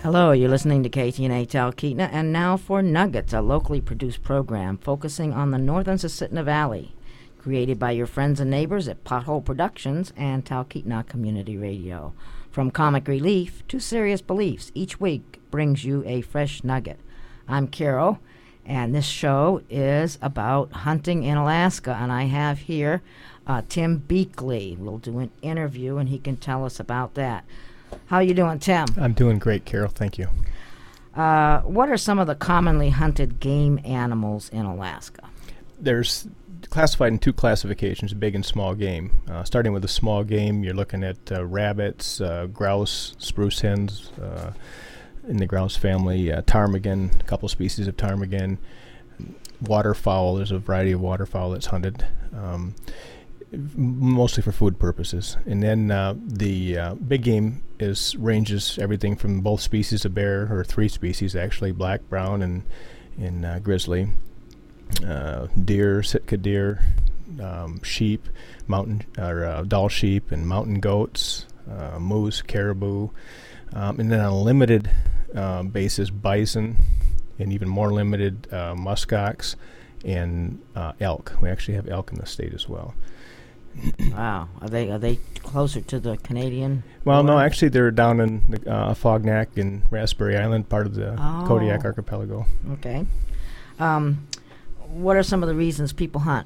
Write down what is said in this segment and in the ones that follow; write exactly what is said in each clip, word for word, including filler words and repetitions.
Hello, you're listening to K T N A Talkeetna, and now for Nuggets, a locally produced program focusing on the northern Susitna Valley, created by your friends and neighbors at Pothole Productions and Talkeetna Community Radio. From comic relief to serious beliefs, each week brings you a fresh nugget. I'm Carol, and this show is about hunting in Alaska, and I have here uh, Tim Beakley. We'll do an interview, and he can tell us about that. How you doing, Tim? I'm doing great, Carol. Thank you. Uh, what are some of the commonly hunted game animals in Alaska? There's classified in two classifications, big and small game. Uh, starting with the small game, you're looking at uh, rabbits, uh, grouse, spruce hens, uh, in the grouse family, uh, ptarmigan, a couple species of ptarmigan, waterfowl. There's a variety of waterfowl that's hunted. Um, mostly for food purposes. And then uh, the uh, big game is ranges everything from both species of bear, or three species actually, black, brown, and, and uh, grizzly, uh, deer, Sitka deer, um, sheep, mountain or uh, Dall sheep, and mountain goats, uh, moose, caribou, um, and then on a limited uh, basis, bison, and even more limited, uh, muskox, and uh, elk. We actually have elk in the state as well. Wow, are they are they closer to the Canadian? Well, border? no, actually they're down in the, uh, Fognak and Raspberry Island, part of the Oh. Kodiak archipelago. Okay. Um, what are some of the reasons people hunt?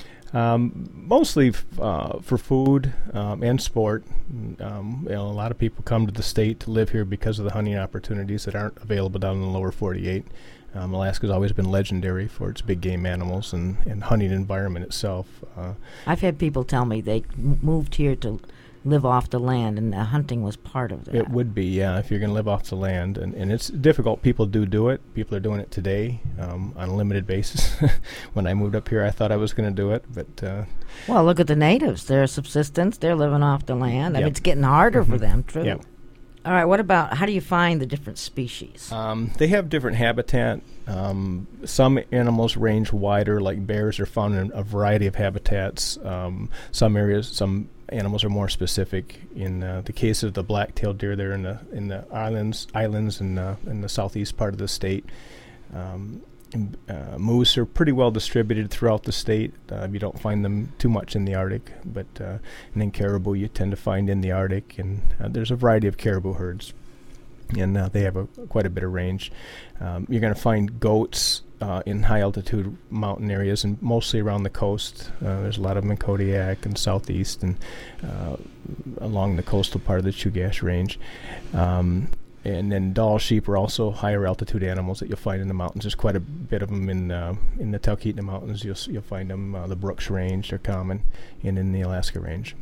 Um, mostly f- uh, for food um, and sport. Um, you know, a lot of people come to the state to live here because of the hunting opportunities that aren't available down in the lower forty-eight. Um, Alaska's always been legendary for its big game animals and, and hunting environment itself. Uh, I've had people tell me they m- moved here to live off the land, and uh, hunting was part of that. It would be, yeah, if you're going to live off the land. And, and it's difficult. People do do it. People are doing it today um, on a limited basis. When I moved up here, I thought I was going to do it. But uh, Well, look at the natives. They're subsistence. They're living off the land. I Yep. mean, it's getting harder Mhm. for them, true. Yep. All right, what about, how do you find the different species? Um, they have different habitat. Um, some animals range wider, like bears are found in a variety of habitats. Um, some areas, some animals are more specific. In uh, the case of the black-tailed deer, they're in the in the islands, islands in the in the southeast part of the state. Um, and, uh, moose are pretty well distributed throughout the state. Uh, you don't find them too much in the Arctic, but uh, and then caribou you tend to find in the Arctic, and uh, there's a variety of caribou herds. And uh, they have a, quite a bit of range. Um, you're going to find goats uh, in high-altitude mountain areas, and mostly around the coast. Uh, there's a lot of them in Kodiak and southeast, and uh, along the coastal part of the Chugach Range. Um, and then Dall sheep are also higher-altitude animals that you'll find in the mountains. There's quite a bit of them in uh, in the Talkeetna Mountains. You'll you'll find them. Uh, the Brooks Range, they're common, and in the Alaska Range.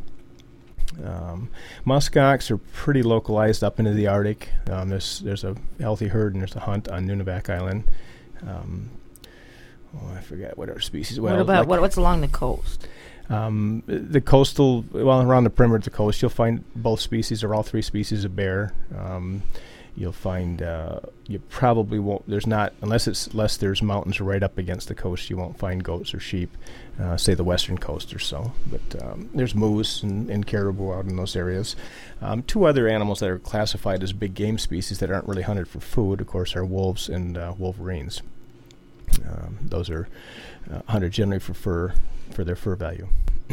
Um, muskox are pretty localized up into the Arctic. Um, there's there's a healthy herd, and there's a hunt on Nunivak Island. Um, oh, I forget what other species. Well, what about, like, what, what's along the coast? Um, the coastal, well, around the perimeter of the coast, you'll find both species, or all three species of bear. Um, you'll find, uh, you probably won't, there's not, unless it's, unless there's mountains right up against the coast, you won't find goats or sheep, uh, say the western coast or so. But um, there's moose and, and caribou out in those areas. Um, two other animals that are classified as big game species that aren't really hunted for food, of course, are wolves and uh, wolverines. Um, those are uh, hunted generally for fur, for their fur value.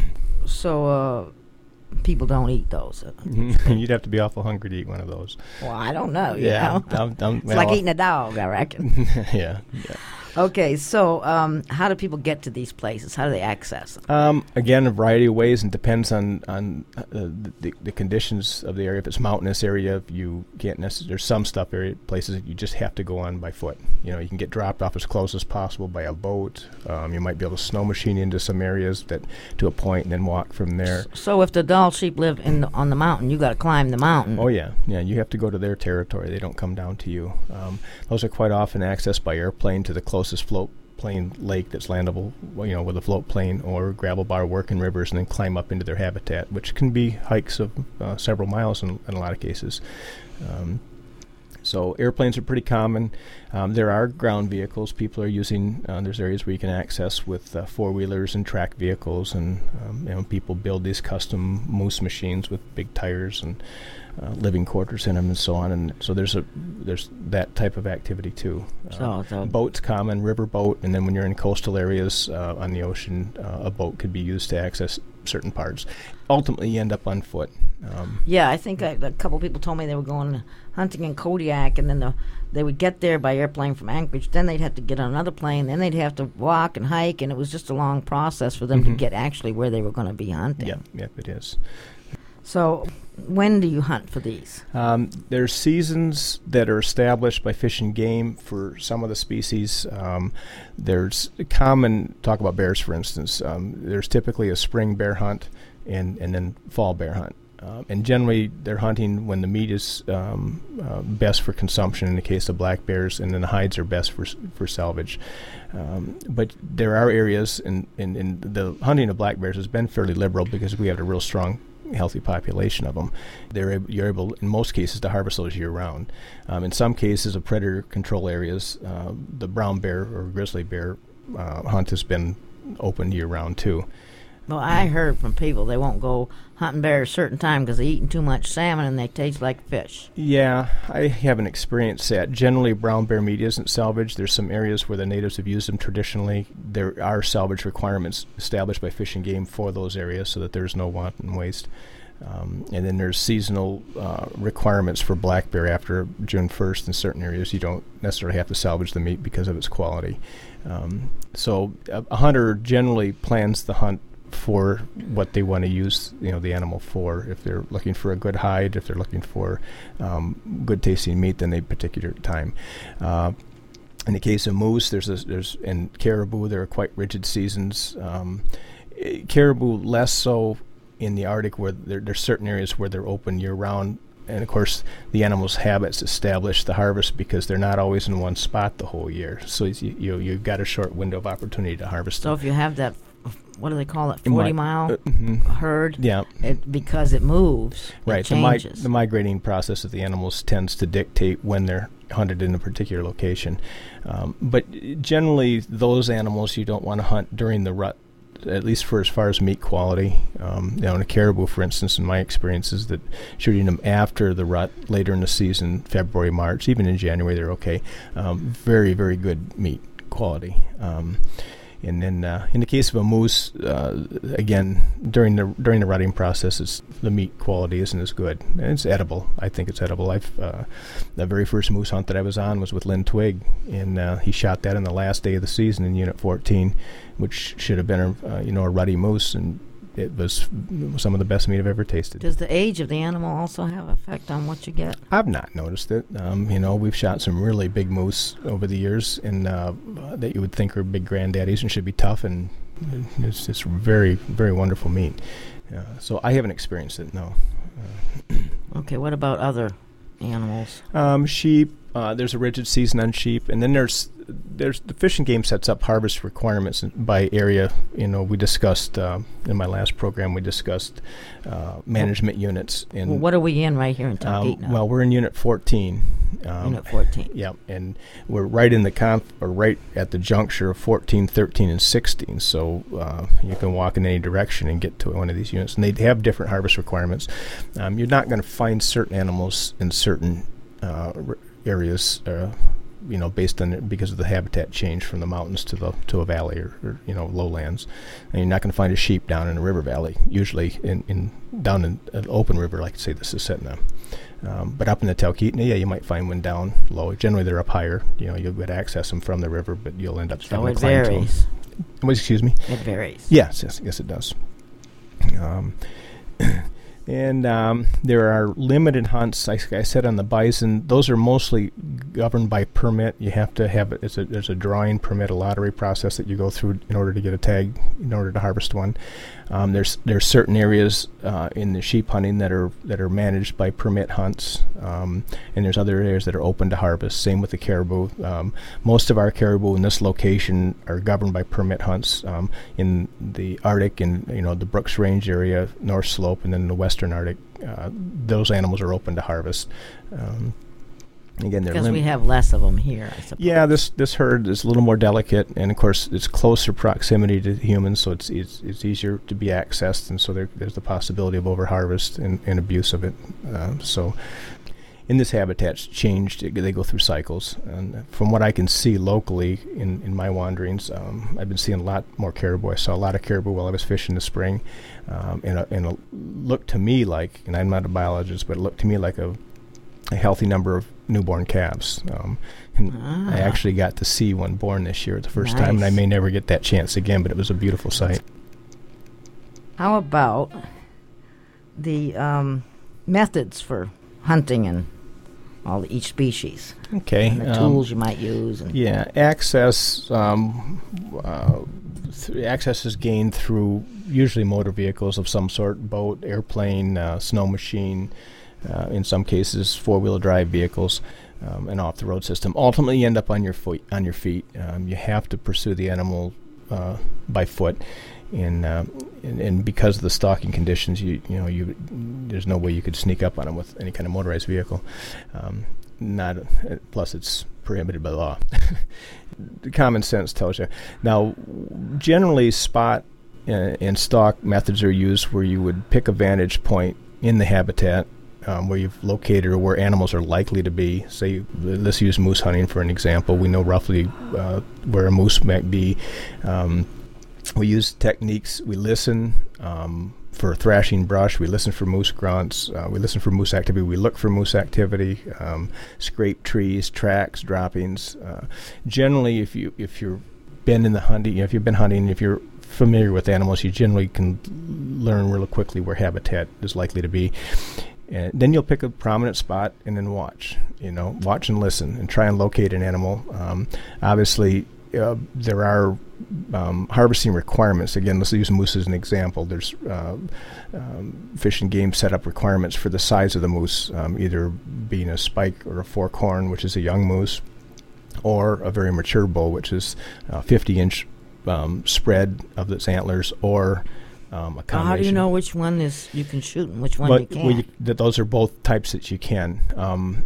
So, uh, people don't eat those. You'd have to be awful hungry to eat one of those. Well, I don't know. You Yeah, know? I'm, I'm, It's well, like eating a dog, I reckon. yeah, yeah. Okay, so um, how do people get to these places? How do they access them? Um, again, a variety of ways, and depends on on uh, the, the conditions of the area. If it's mountainous area, you can't necessarily. There's some stuff area places that you just have to go on by foot. You know, you can get dropped off as close as possible by a boat. Um, you might be able to snow machine into some areas that to a point, and then walk from there. So if the Dall sheep live in the, on the mountain, you got to climb the mountain. Oh yeah, yeah. You have to go to their territory. They don't come down to you. Um, those are quite often accessed by airplane to the closest float plane lake that's landable, you know, with a float plane or gravel bar work in rivers, and then climb up into their habitat, which can be hikes of uh, several miles in, in a lot of cases. Um, so airplanes are pretty common. Um, there are ground vehicles people are using. Uh, there's areas where you can access with uh, four-wheelers and track vehicles, and um, you know, people build these custom moose machines with big tires and uh, living quarters in them and so on. And so there's a there's that type of activity too. Uh, So, so boats common, river boat, and then when you're in coastal areas uh, on the ocean, uh, a boat could be used to access certain parts. Ultimately, you end up on foot. Um, yeah, I think I, a couple people told me they were going hunting in Kodiak, and then the, they would get there by airplane from Anchorage. Then they'd have to get on another plane. Then they'd have to walk and hike, and it was just a long process for them Mhm. to get actually where they were going to be hunting. yeah, yeah, it is. So, when do you hunt for these? Um, there's seasons that are established by Fish and Game for some of the species. Um, there's a common, talk about bears for instance, um, there's typically a spring bear hunt and, and then fall bear hunt. Uh, and generally they're hunting when the meat is um, uh, best for consumption in the case of black bears, and then the hides are best for for salvage. Um, but there are areas, in, in, in the hunting of black bears has been fairly liberal because we have a real strong healthy population of them. They're ab- you're able, in most cases, to harvest those year-round. Um, in some cases of predator control areas, uh, the brown bear or grizzly bear uh, hunt has been open year-round too. Well, I heard from people they won't go hunting bears a certain time because they're eating too much salmon and they taste like fish. Yeah, I haven't experienced that. Generally, brown bear meat isn't salvaged. There's some areas where the natives have used them traditionally. There are salvage requirements established by Fish and Game for those areas so that there's no wanton waste. Um, and then there's seasonal uh, requirements for black bear after June first. In certain areas, you don't necessarily have to salvage the meat because of its quality. Um, so a, a hunter generally plans the hunt for what they want to use, you know, the animal for. If they're looking for a good hide, if they're looking for um, good tasting meat, then they particular time. Uh, in the case of moose, there's a, there's and caribou, there are quite rigid seasons. Um, eh, caribou less so in the Arctic, where there, there's certain areas where they're open year round. And of course, the animal's habits establish the harvest because they're not always in one spot the whole year. So you, you you've got a short window of opportunity to harvest So them. if you have that, what do they call it, It might- forty mile Uh, mhm. herd, Yeah, it, because it moves, right. it The, mi- changes. the migrating process of the animals tends to dictate when they're hunted in a particular location. Um, but generally, those animals you don't want to hunt during the rut, at least for as far as meat quality. Um, you know, in a caribou, for instance, in my experience is that shooting them after the rut, later in the season, February, March, even in January, they're okay. Um, very, very good meat quality. Um, And then, uh, in the case of a moose, uh, again, during the during the rutting process, it's, the meat quality isn't as good. And it's edible. I think it's edible. I've uh, the very first moose hunt that I was on was with Lynn Twig, and uh, he shot that on the last day of the season in Unit fourteen, which should have been a uh, you know a ruddy moose, and it was some of the best meat I've ever tasted. Does the age of the animal also have effect on what you get? I've not noticed it. Um, you know, we've shot some really big moose over the years, and uh, that you would think are big granddaddies and should be tough, and it's just very, very wonderful meat. Uh, so I haven't experienced it, no. Uh, Okay, what about other animals? um, sheep. Uh, there's a rigid season on sheep, and then there's there's the Fish and Game sets up harvest requirements by area. You know, we discussed uh, in my last program. We discussed uh, management units. And Well, what are we in right here in um, Talkeetna? well, we're in Unit fourteen. Um, Unit fourteen. Yeah, and we're right in the conf, or right at the juncture of fourteen, thirteen, and sixteen. So uh, you can walk in any direction and get to one of these units, and they have different harvest requirements. Um, you're not going to find certain animals in certain uh, r- areas, uh, you know, based on it, because of the habitat change from the mountains to the to a valley or, or you know lowlands. And you're not going to find a sheep down in a river valley. Usually, in, in down in an open river, like say the Susitna. Um, but up in the Talkeetna, yeah, you might find one down low. Generally, they're up higher. You know, you'll get access them from the river, but you'll end up So having it to climb to 'em. varies. Oh, excuse me. It varies. Yes, yes, yes, it does. Um, and um, there are limited hunts. Like I said on the bison, those are mostly governed by permit. You have to have it. It's a, there's a drawing permit, a lottery process that you go through in order to get a tag, in order to harvest one. Um, there's there's certain areas uh, in the sheep hunting that are that are managed by permit hunts, um, and there's other areas that are open to harvest. Same with the caribou. Um, most of our caribou in this location are governed by permit hunts. Um, in the Arctic and you know the Brooks Range area, North Slope, and then the Western Arctic, uh, those animals are open to harvest. Um, Again, they're because lim- we have less of them here, I suppose. Yeah, this this herd is a little more delicate, and of course, it's closer proximity to humans, so it's it's, it's easier to be accessed, and so there, there's the possibility of overharvest and, and abuse of it. Uh, so, in this habitat's changed; it, they go through cycles, and from what I can see locally in, in my wanderings, um, I've been seeing a lot more caribou. I saw a lot of caribou while I was fishing this spring, um, and, a, and it looked to me like, and I'm not a biologist, but it looked to me like a a healthy number of newborn calves. Um, and Ah. I actually got to see one born this year the first Nice. time, and I may never get that chance again, but it was a beautiful sight. How about the um, methods for hunting and all the, each species? Okay. And the um, tools you might use. And Yeah, access, um, uh, th- access is gained through usually motor vehicles of some sort, boat, airplane, uh, snow machine, Uh, in some cases, four-wheel drive vehicles, um, and off-the-road system. Ultimately, you end up on your foot, on your feet. Um, you have to pursue the animal uh, by foot, and, uh, and and because of the stalking conditions, you you know you there's no way you could sneak up on them with any kind of motorized vehicle. Um, not uh, plus, it's prohibited by law. The common sense tells you. Now, generally, spot uh, and stalk methods are used where you would pick a vantage point in the habitat. Um, where you've located or where animals are likely to be. Say, let's use moose hunting for an example. We know roughly uh, where a moose might be. Um, we use techniques. We listen um, for thrashing brush. We listen for moose grunts. Uh, we listen for moose activity. We look for moose activity. Um, scrape trees, tracks, droppings. Uh, generally, if you if you've been in the hunting, if you've been hunting, if you're familiar with animals, you generally can learn really quickly where habitat is likely to be. And then you'll pick a prominent spot and then watch, you know, watch and listen and try and locate an animal. Um, obviously, uh, there are um, harvesting requirements. Again, let's use moose as an example. There's uh, um, Fish and Game set up requirements for the size of the moose, um, either being a spike or a forkhorn, which is a young moose, or a very mature bull, which is a fifty-inch um, spread of its antlers, or Um, a Well, how do you know which one is you can shoot and which one but you can't? well, you, that those are both types that you can. Um,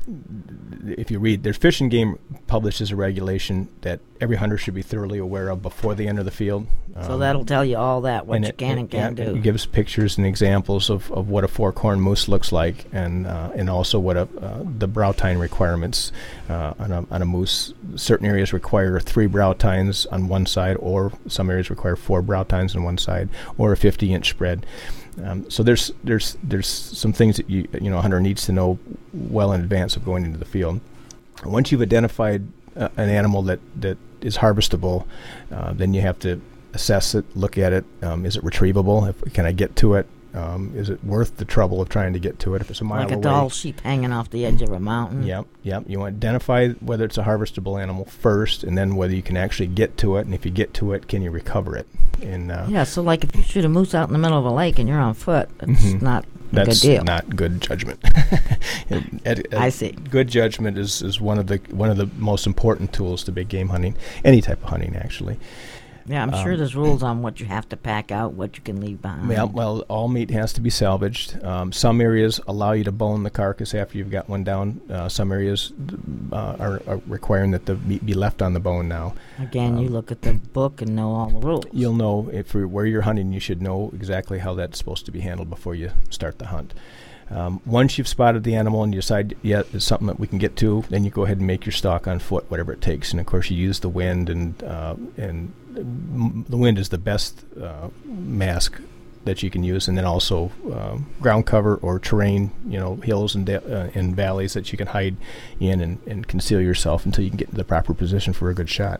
if you read, there's Fish and Game publishes a regulation that every hunter should be thoroughly aware of before they enter the field. So Um, that'll tell you all that, what and you it, can it, and can't yeah, do. It gives pictures and examples of, of what a forkhorn moose looks like, and uh, and also what a, uh, the brow tine requirements uh, on a on a moose. Certain areas require three brow tines on one side, or some areas require four brow tines on one side, or a fifty-inch spread. Um, so there's there's there's some things that you you know a hunter needs to know well in advance of going into the field. Once you've identified uh, an animal that that is harvestable, uh, then you have to assess it, look at it. Um, is it retrievable? If, can I get to it? Um, is it worth the trouble of trying to get to it? If it's a mile Like a away, dull sheep hanging off the edge of a mountain. Yep, yep. You want to identify whether it's a harvestable animal first, and then whether you can actually get to it. And if you get to it, can you recover it? And uh, Yeah, so like if you shoot a moose out in the middle of a lake and you're on foot, that's Mhm. not a that's good deal. not good judgment. And- and- I see. Good judgment is, is one of the one of the most important tools to big game hunting, any type of hunting actually. Yeah, I'm Um, sure there's rules on what you have to pack out, what you can leave behind. Well, well, all meat has to be salvaged. Um, some areas allow you to bone the carcass after you've got one down. Uh, some areas uh, are, are requiring that the meat be left on the bone now. Again, you um, look at the book and know all the rules. You'll know if you're, where you're hunting, you should know exactly how that's supposed to be handled before you start the hunt. Um, once you've spotted the animal and you decide, yeah, it's something that we can get to, then you go ahead and make your stalk on foot, whatever it takes. And of course, you use the wind, and uh, and m- the wind is the best uh, mask that you can use, and then also um, ground cover or terrain, you know, hills and da- uh, and valleys that you can hide in and, and conceal yourself until you can get to the proper position for a good shot.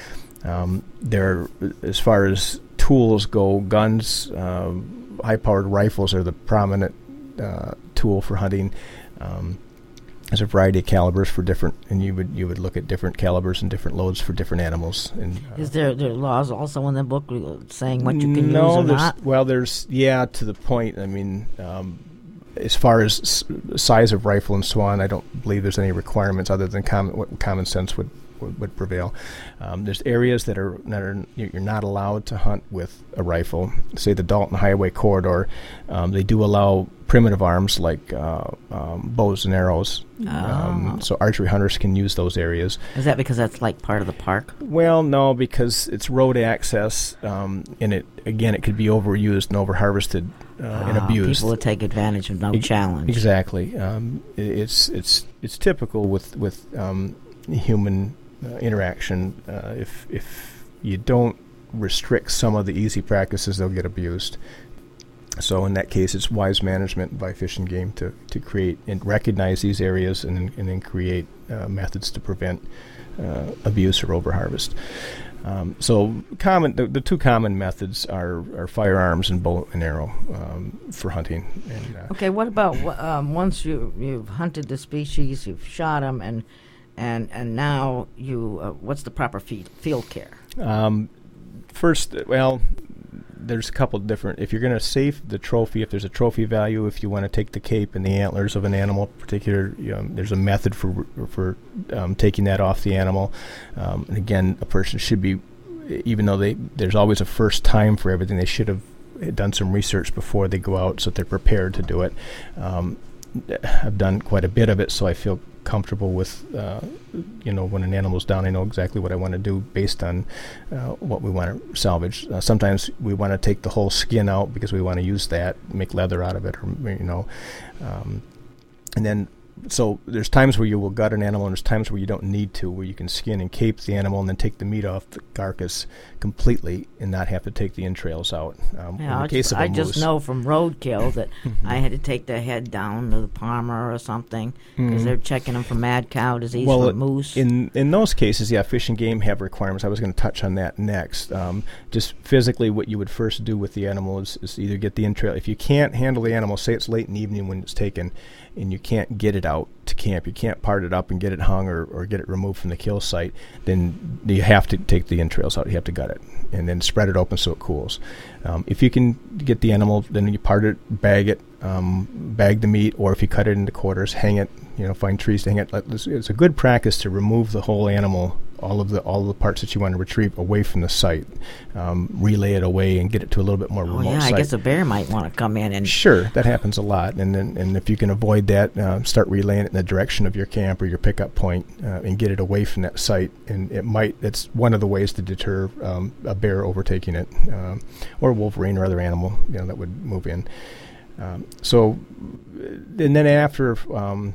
Um, there, as far as tools go, guns, uh, high-powered rifles are the prominent Uh, tool for hunting. Um, there's a variety of calibers for different, and you would you would look at different calibers and different loads for different animals. And uh, Is there there are laws also in the book uh, saying what you can no, use or there's, not? well, there's yeah, to the point. I mean, um, as far as s- size of rifle and so on, I don't believe there's any requirements other than common what common sense would would, would prevail. Um, there's areas that are that are you're not allowed to hunt with a rifle. Say the Dalton Highway corridor, um, they do allow primitive arms like uh, um, bows and arrows. Oh. Um, so archery hunters can use those areas. Is that because that's like part of the park? Well, no, because it's road access, um, and it again it could be overused and overharvested uh, and Ah, abused. People would take advantage of no Ex- challenge. Exactly. Um, i- it's it's it's typical with with um, human uh, interaction. Uh, if if you don't restrict some of the easy practices, they'll get abused. So in that case, it's wise management by Fish and Game to, to create and recognize these areas and then, and then create uh, methods to prevent uh, abuse or overharvest. Um, so common, the, the two common methods are, are firearms and bow and arrow um, for hunting. And, uh, Okay, what about wh- um, once you you've hunted the species, you've shot them, and and and now you uh, what's the proper field field care? Um, first, well, there's a couple different. If you're going to save the trophy, if there's a trophy value, if you want to take the cape and the antlers of an animal, particular, you know, there's a method for for um, taking that off the animal. Um, and again, a person should be, even though they there's always a first time for everything, they should have done some research before they go out so that they're prepared to do it. Um, I've done quite a bit of it, so I feel comfortable with, uh, you know, when an animal's down, I know exactly what I want to do based on uh, what we want to salvage. Uh, sometimes we want to take the whole skin out because we want to use that, make leather out of it, or, you know. Um, and then, so there's times where you will gut an animal, and there's times where you don't need to, where you can skin and cape the animal and then take the meat off the carcass completely and not have to take the entrails out. Um, Yeah, in I the case just, of a I just moose- know from roadkill that I had to take the head down to the Palmer or something because Mhm. they're checking them for mad cow disease, Well, for it- moose. In in those cases, yeah, Fish and Game have requirements. I was going to touch on that next. Um, just physically, what you would first do with the animal is, is either get the entrail. If you can't handle the animal, say it's late in the evening when it's taken, and you can't get it out to camp, you can't part it up and get it hung or, or get it removed from the kill site, then you have to take the entrails out. You have to gut it and then spread it open so it cools. Um, if you can get the animal, then you part it, bag it, um, bag the meat, or if you cut it into quarters, hang it. You know, find trees to hang it. Like, It's it's a good practice to remove the whole animal, all of the all of the parts that you want to retrieve away from the site, um, relay it away, and get it to a little bit more oh, remote yeah, site. I guess a bear might want to come in and. Sure, that happens a lot, and then and if you can avoid that, uh, start relaying it in the direction of your camp or your pickup point, uh, and get it away from that site. And it might that's one of the ways to deter um, a bear overtaking it, um, or a wolverine or other animal, you know, that would move in. Um, so, and then after. Um,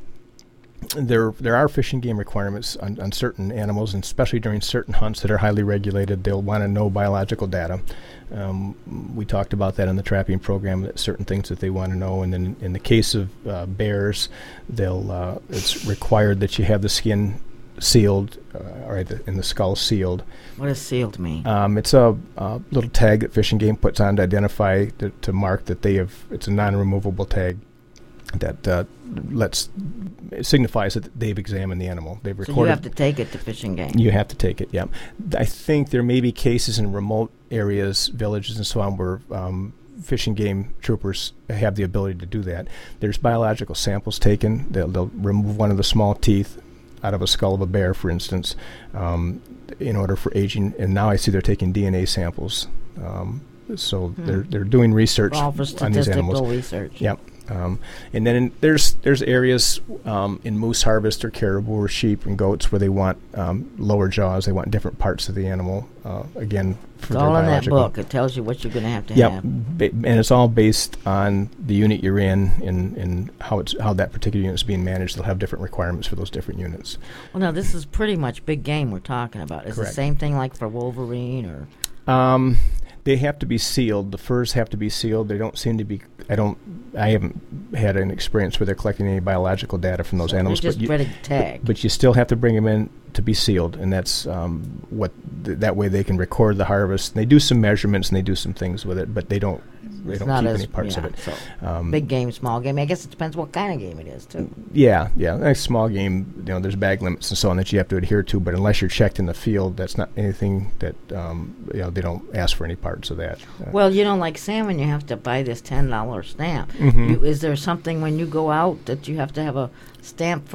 There, there are Fish and Game requirements on, on certain animals, and especially during certain hunts that are highly regulated. They'll want to know biological data. Um, we talked about that in the trapping program. That certain things that they want to know, and then in the case of uh, bears, they'll uh, it's required that you have the skin sealed, uh, or the, and the skull sealed. What does sealed mean? Um, it's a, a little tag that Fish and Game puts on to identify to, to mark that they have. It's a non-removable tag that uh, lets it signifies that they've examined the animal. They've So recorded. you have to take it to Fish and Game. You have to take it. Yeah, I think there may be cases in remote areas, villages, and so on, where um, Fish and Game troopers have the ability to do that. There's biological samples taken. They'll, they'll remove one of the small teeth out of a skull of a bear, for instance, um, in order for aging. And now I see they're taking D N A samples. Um, so Hmm. they're they're doing research All for on these animals. statistical research. Yep. Um, and then in, there's there's areas um, in moose harvest or caribou or sheep and goats where they want um, lower jaws. They want different parts of the animal. Uh, again, for It's their all in that biological. book. It tells you what you're going to have to Yep, have. ba- and it's all based on the unit you're in and, and how it's how that particular unit is being managed. They'll have different requirements for those different units. Well, now, this is pretty much big game we're talking about. Is it the Correct. same thing like for Wolverine or... Um, they have to be sealed. The furs have to be sealed. They don't seem to be. I don't. I haven't had an experience where they're collecting any biological data from those So animals. they're just but you, ready to tag. But you still have to bring them in to be sealed, and that's um, what. Th- that way they can record the harvest. They do some measurements and they do some things with it, but they don't. They It's don't not keep as, any parts yeah, of it. So Um, big game, small game. I guess it depends what kind of game it is, too. Yeah, yeah. A small game, you know, there's bag limits and so on that you have to adhere to, but unless you're checked in the field, that's not anything that, um, you know, they don't ask for any parts of that. Uh, Well, you know, like salmon, you have to buy this ten dollar stamp. Mhm. You, is there something when you go out that you have to have a stamp for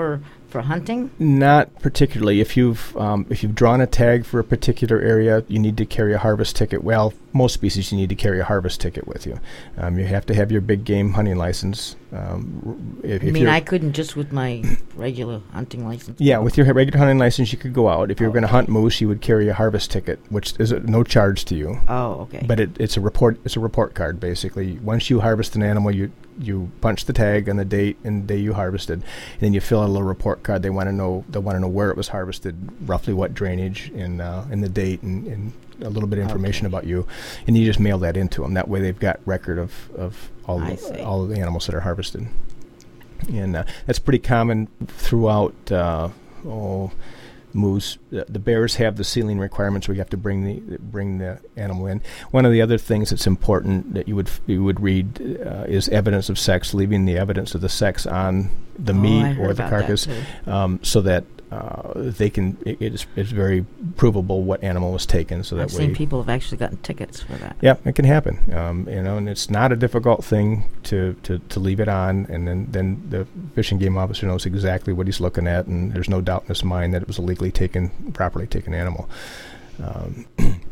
for hunting? Not particularly. If you've um, if you've drawn a tag for a particular area, you need to carry a harvest ticket. Well, most species you need to carry a harvest ticket with you. Um, you have to have your big game hunting license. Um, if, I if mean, you're I couldn't just with my regular hunting license. Yeah, with your regular hunting license, you could go out. If you were going to hunt moose, you would carry a harvest ticket, which is a, no charge to you. Oh, okay. But it, it's a report. It's a report card, basically. Once you harvest an animal, you you punch the tag and the date and the day you harvested, and then you fill out a little report card. They want to know. They want to know where it was harvested, roughly what drainage, and uh, and the date, and, and a little bit of information Okay. about you, and you just mail that into them. That way, they've got record of of all I the, see. all of the animals that are harvested. And uh, that's pretty common throughout. Uh, oh, moose. The, the bears have the sealing requirements where you have to bring the bring the animal in. One of the other things that's important that you would f- you would read uh, is evidence of sex, leaving the evidence of the sex on the Oh, I meat heard or the about that carcass, too. um, so that uh, they can. It, it is it's very provable what animal was taken. So that I've way. seen people have actually gotten tickets for that. Yeah, it can happen. Um, you know, and it's not a difficult thing to, to, to leave it on, and then, then the Fish and Game officer knows exactly what he's looking at, and there's no doubt in his mind that it was a legally taken, properly taken animal. Um,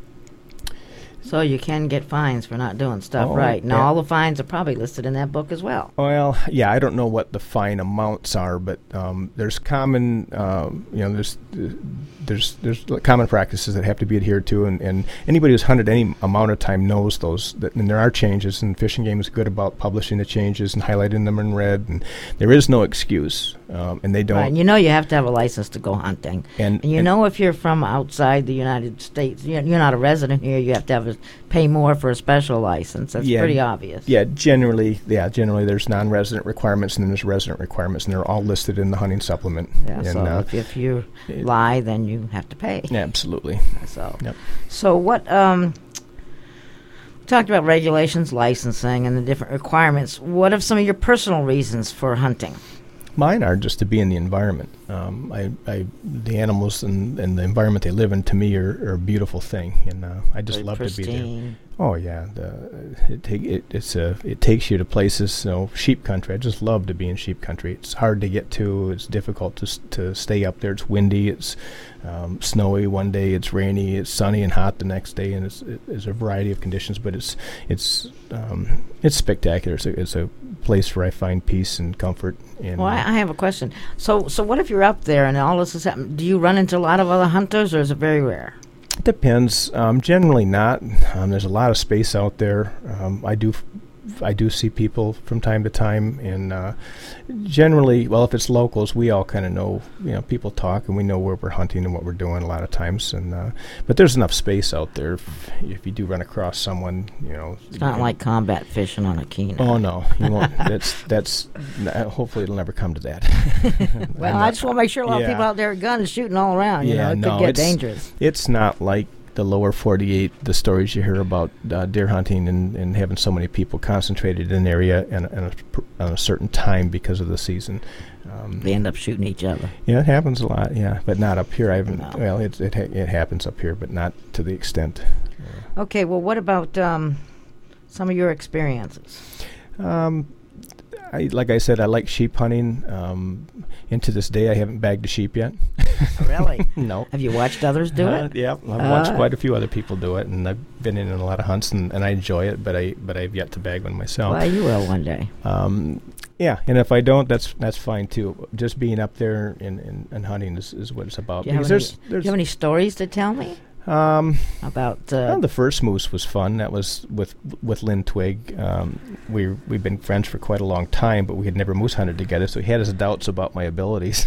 So you can get fines for not doing stuff Oh, right. Now, yeah. all the fines are probably listed in that book as well. Well, yeah, I don't know what the fine amounts are, but um, there's common, um, you know, there's uh, there's there's common practices that have to be adhered to, and, and anybody who's hunted any amount of time knows those. That, and there are changes, and Fish and Game is good about publishing the changes and highlighting them in red. And there is no excuse, um, and they don't. Right. And you know you have to have a license to go hunting. And, And you and- know if you're from outside the United States, you're, you're not a resident here, you have to have a, pay more for a special license. That's Yeah. pretty obvious. Yeah, generally, yeah, generally there's non-resident requirements and then there's resident requirements, and they're all listed in the hunting supplement. Yeah, and, so uh, if, if you it- lie, then you have to pay. absolutely. So, Yep. so what? Um, we talked about regulations, licensing, and the different requirements. What are some of your personal reasons for hunting? Mine are just to be in the environment. Um, I, I, the animals and, and the environment they live in, to me, are, are a beautiful thing, and uh, I just Very love to be there. pristine. Oh yeah, the, it, take, it it's a it takes you to places. You know, sheep country. I just love to be in sheep country. It's hard to get to. It's difficult to s- to stay up there. It's windy. It's um, snowy one day. It's rainy. It's sunny and hot the next day, and it's it, it's a variety of conditions. But it's it's um, it's spectacular. It's a, it's a place where I find peace and comfort. And Well, I, uh, I have a question. So, so what if you're up there and all this has happened? Do you run into a lot of other hunters, or is it very rare? It depends. Um, generally not. Um, there's a lot of space out there. Um, I do, f- I do see people from time to time, and uh, generally, well, if it's locals, we all kind of know. You know, people talk, and we know where we're hunting and what we're doing a lot of times. And uh, but there's enough space out there. If, if you do run across someone, you know, It's not like combat fishing on a Keener. Oh no, you won't. that's that's. Uh, hopefully, it'll never come to that. Well, I'm I not- just want to make sure a lot yeah. of people out there with guns shooting all around. You Yeah, know, it no, could get it's- dangerous. It's not like the lower forty-eight, the stories you hear about uh, deer hunting and, and having so many people concentrated in an area and, and a, pr- on a certain time because of the season. Um, They end up shooting each other. yeah, it happens a lot. Yeah, but not up here. I haven't. No. Well, it it ha- it happens up here, but not to the extent. Okay, well, what about um, some of your experiences? Um, I, like I said, I like sheep hunting. Um, and to this day, I haven't bagged a sheep yet. Really? No. Have you watched others do Uh, it? Yeah, I've watched Uh. quite a few other people do it, and I've been in a lot of hunts, and, and I enjoy it. But I but I've yet to bag one myself. Well, you will one day. Um, yeah, and if I don't, that's that's fine too. Just being up there and, and, and hunting is, is what it's about. Do you, have Because any, there's do there's you have any stories to tell me um, about? well, Uh, the first moose was fun. That was with with Lynn Twig. Um, we we've been friends for quite a long time, but we had never moose hunted together, so he had his doubts about my abilities,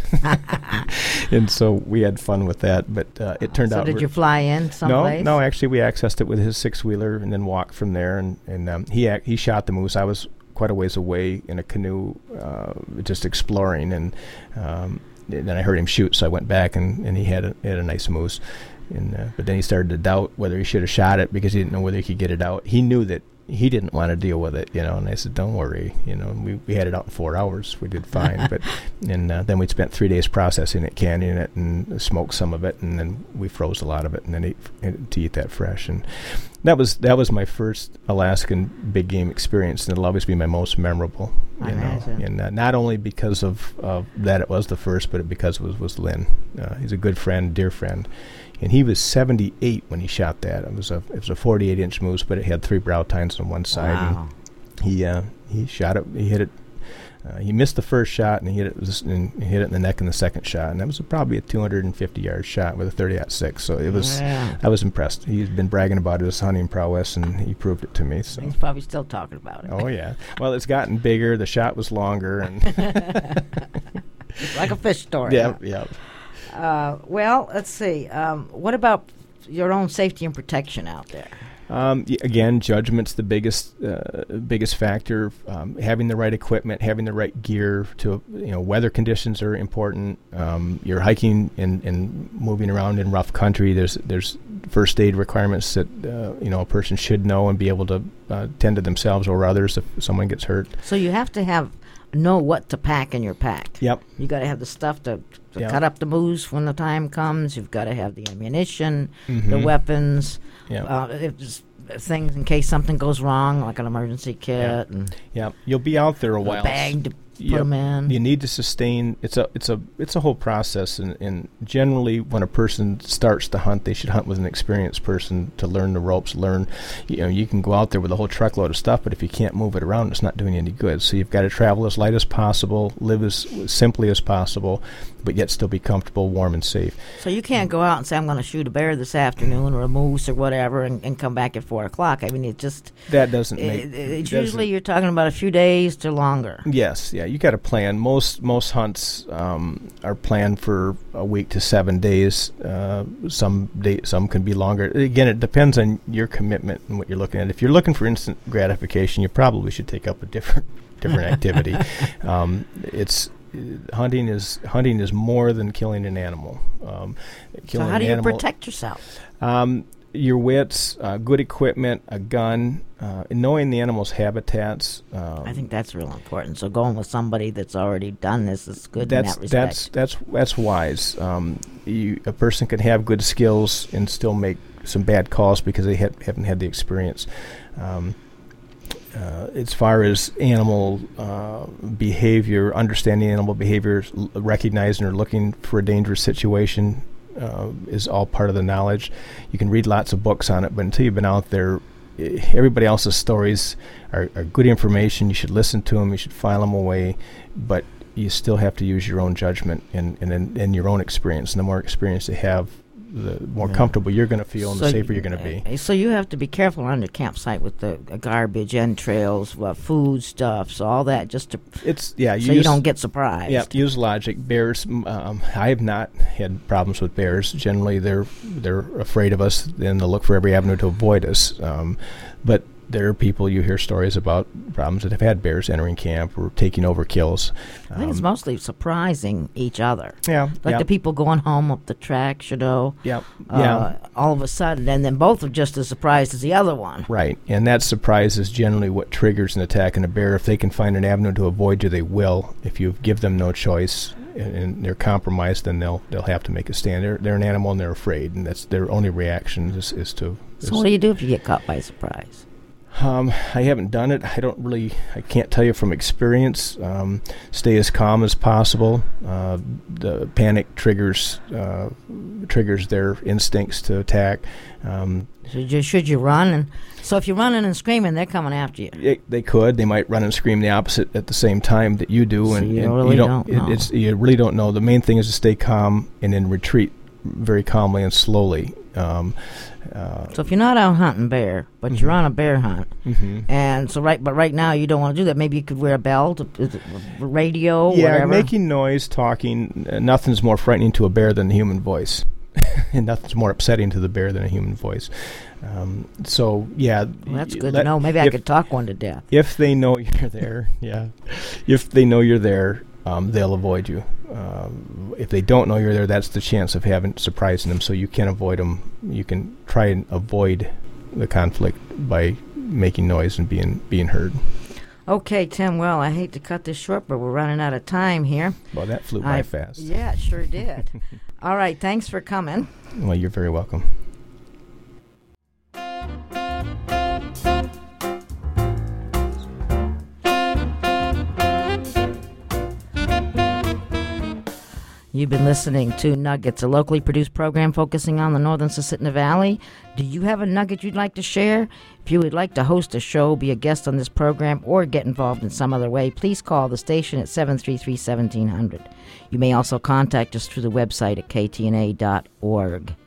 and so we had fun with that. But uh, it turned so out. did re- you fly in someplace? No, no. Actually, we accessed it with his six wheeler and then walked from there. And and um, he ac- he shot the moose. I was quite a ways away in a canoe, uh, just exploring, and um, then I heard him shoot. So I went back, and, and he had a, had a nice moose. And uh, but then he started to doubt whether he should have shot it because he didn't know whether he could get it out. He knew that he didn't want to deal with it, you know. And I said, "Don't worry, you know. We we had it out in four hours. We did fine." But and uh, then we spent three days processing it, canning it, and smoked some of it, and then we froze a lot of it, and then ate, f- to eat that fresh. And that was that was my first Alaskan big game experience, and it'll always be my most memorable. You I know, imagine. and uh, not only because of uh, that it was the first, but because it was was Lynn. Uh, he's a good friend, dear friend, and he was seventy-eight when he shot that. It was a it was a forty-eight inch moose, but it had three brow tines on one side. Wow. And he uh, he shot it. He hit it. Uh, he missed the first shot, and he hit it. Was, and he hit it in the neck in the second shot, and that was a, probably a two hundred fifty yard shot with a thirty aught six. So it was. Yeah. I was impressed. He's been bragging about his hunting prowess, and he proved it to me. So. He's probably still talking about it. Oh yeah. Well, it's gotten bigger. The shot was longer, and Like a fish story. yeah, huh? yeah. Uh, well, let's see. Um, what about your own safety and protection out there? Um, y- again, judgment's the biggest uh, biggest factor. Um, having the right equipment, having the right gear. To you know, weather conditions are important. Um, you're hiking and, and moving around in rough country. There's there's first aid requirements that uh, you know a person should know and be able to uh, tend to themselves or others if someone gets hurt. So you have to have know what to pack in your pack. Yep. You got to have the stuff to, to Yep. cut up the moose when the time comes. You've got to have the ammunition, the Mhm. weapons, Yeah. uh, if there's things in case something goes wrong, like an emergency kit Yeah. and Yeah. You'll be out there a a while. bag to put Yep. them in. You need to sustain. It's a it's a it's a whole process, and, and generally, when a person starts to hunt, they should hunt with an experienced person to learn the ropes. Learn, you know, you can go out there with a whole truckload of stuff, but if you can't move it around, it's not doing you any good. So you've got to travel as light as possible, live as simply as possible, but yet still be comfortable, warm, and safe. So you can't go out and say, I'm going to shoot a bear this afternoon or a moose or whatever and, and come back at four o'clock. I mean, it just, That doesn't it, make. it's doesn't- usually you're talking about a few days to longer. Yes, yeah, you got to plan. Most most hunts um, are planned for a week to seven days. Uh, some day, some can be longer. Again, it depends on your commitment and what you're looking at. If you're looking for instant gratification, you probably should take up a different different activity. Um, it's uh, hunting is hunting is more than killing an animal. Um, So killing how an do you animal, protect yourself? Um, your wits, uh, good equipment, a gun, uh, and knowing the animal's habitats. Um, I think that's real important. So going with somebody that's already done this is good that's in that that's respect. that's that's wise. Um, you, a person can have good skills and still make some bad calls because they ha- haven't had the experience. Um, uh, as far as animal uh, behavior, understanding animal behavior, l- recognizing or looking for a dangerous situation uh, is all part of the knowledge. You can read lots of books on it, but until you've been out there, eh, everybody else's stories are, are good information. You should listen to them. You should file them away, but you still have to use your own judgment and, and, and, and your own experience. And the more experience you have, the more Yeah. comfortable you're going to feel and So the safer you- you're going to be. uh, So you have to be careful on your campsite with the uh, garbage, entrails, uh, food stuff, so all that just to It's yeah. You so you use, don't get surprised. Yeah, use logic. Bears. m- Um, I have not had problems with bears. Generally, they're they're afraid of us, and they'll look for every avenue to avoid us. Um, but there are people you hear stories about problems that have had bears entering camp or taking over kills. I think it's Um, mostly surprising each other. yeah, Like yeah, the people going home up the track, you know, yeah, uh, yeah. all of a sudden, and then both are just as surprised as the other one. Right, and that surprise is generally what triggers an attack in a bear. If they can find an avenue to avoid you, they will. If you give them no choice and, and they're compromised, then they'll they'll have to make a stand. They're, they're an animal and they're afraid, and that's their only reaction is, is to. So is- what do you do if you get caught by surprise? Um, I haven't done it. I don't really. I can't tell you from experience. Um, stay as calm as possible. Uh, the panic triggers uh, triggers their instincts to attack. Um, Should you, should you run? And so if you're running and screaming, they're coming after you. it, they could. They might run and scream the opposite at the same time that you do, So and, you and really you don't don't. know. It, it's you really don't know. The main thing is to stay calm and then retreat very calmly and slowly. Um, uh, So if you're not out hunting bear, but Mhm. you're on a bear hunt, mhm. and so right, but right now you don't want to do that. Maybe you could wear a belt, is it a radio, Yeah, whatever. making noise, talking. Uh, nothing's more frightening to a bear than a human voice, and nothing's more upsetting to the bear than a human voice. Um, so yeah, Well, that's y- good let- to know. Maybe I if- could talk one to death. If they know you're there, yeah. If they know you're there, um, they'll avoid you. Um, if they don't know you're there, that's the chance of having surprising them. So you can avoid them. You can try and avoid the conflict by making noise and being being heard. Okay, Tim. Well, I hate to cut this short, but we're running out of time here. Well, that flew by I- fast. Yeah, it sure did. All right, thanks for coming. Well, you're very welcome. You've been listening to Nuggets, a locally produced program focusing on the northern Susitna Valley. Do you have a nugget you'd like to share? If you would like to host a show, be a guest on this program, or get involved in some other way, please call the station at seven three three, one seven zero zero. You may also contact us through the website at k t n a dot org.